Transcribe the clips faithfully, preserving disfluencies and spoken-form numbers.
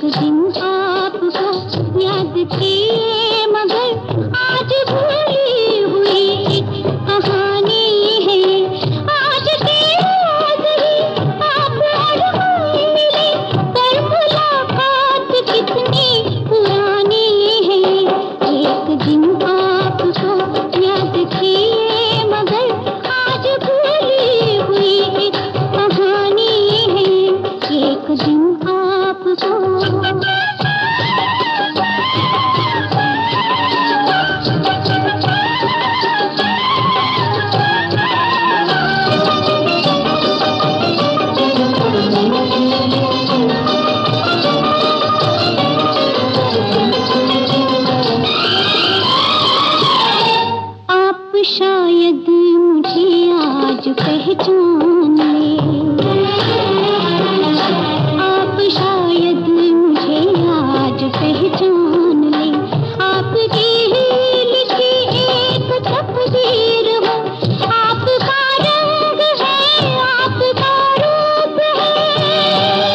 दिन आपको याद किए मगर आज भूली हुई एक कहानी है। आज के रोज ही आप और हम मिले पर मुलाकात कितनी पुरानी है। एक दिन आपको याद किए मगर आज भूली हुई एक कहानी है। एक दिन आपको शायद मुझे आज पहचान ले, आप शायद मुझे आज पहचान ले। आपकी ही लिखी एक तकदीर हो, आपका रंग है, आपका रूप है,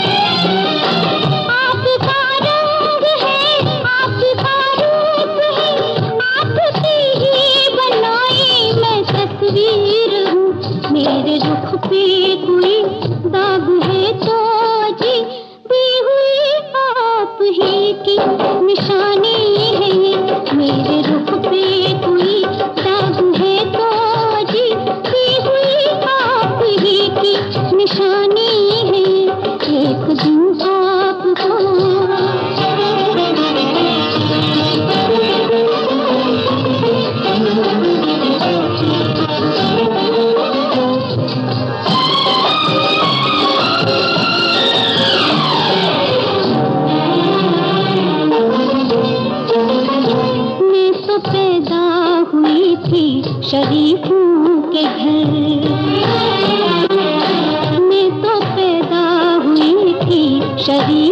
आपका रंग है, आपका रूप है। आपकी ही बनाई मैं तस्वीर हूँ। मेरे रुख पे कोई दाग है तो जी दी हुई आप ही की निशानी है। मेरे रुख पे कोई दाग है तो जी दी हुई आप ही की निशानी है। एक दिन आपको पैदा हुई थी शरीफों के घर, मैं तो पैदा हुई थी शरीफ